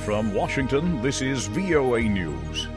From Washington, this is VOA News.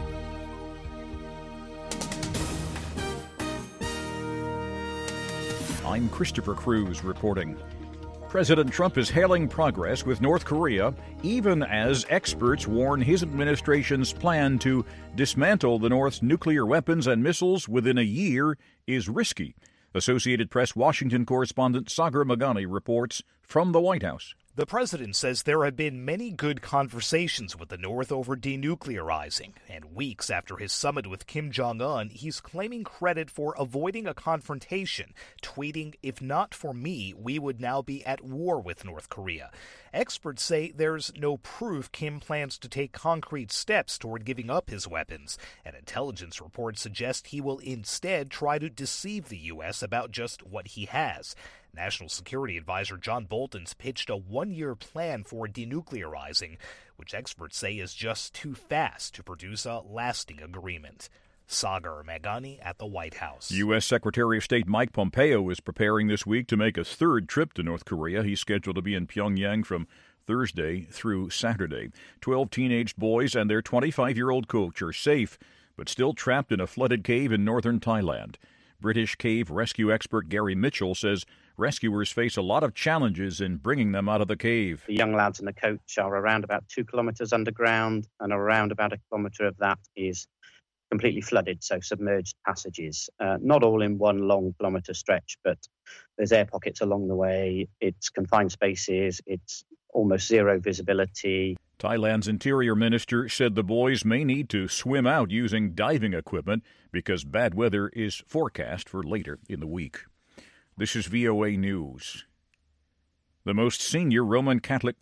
I'm Christopher Cruz reporting. President Trump is hailing progress with North Korea, even as experts warn his administration's plan to dismantle the North's nuclear weapons and missiles within a year is risky. Associated Press Washington correspondent Sagar Meghani reports from the White House. The president says there have been many good conversations with the North over denuclearizing, and weeks after his summit with Kim Jong-un, he's claiming credit for avoiding a confrontation, tweeting, "If not for me, we would now be at war with North Korea." Experts say there's no proof Kim plans to take concrete steps toward giving up his weapons, and intelligence reports suggest he will instead try to deceive the U.S. about just what he has. National Security Advisor John Bolton's pitched a one-year plan for denuclearizing, which experts say is just too fast to produce a lasting agreement. Sagar Meghani at the White House. U.S. Secretary of State Mike Pompeo is preparing this week to make a third trip to North Korea. He's scheduled to be in Pyongyang from Thursday through Saturday. 12 teenage boys and their 25-year-old coach are safe, but still trapped in a flooded cave in northern Thailand. British cave rescue expert Gary Mitchell says rescuers face a lot of challenges in bringing them out of the cave. The young lads and the coach are around about 2 kilometres underground, and around about a kilometre of that is completely flooded, so submerged passages. Not all in one long kilometre stretch, but there's air pockets along the way. It's confined spaces. It's almost zero visibility. Thailand's interior minister said the boys may need to swim out using diving equipment because bad weather is forecast for later in the week. This is VOA News. The most senior Roman Catholic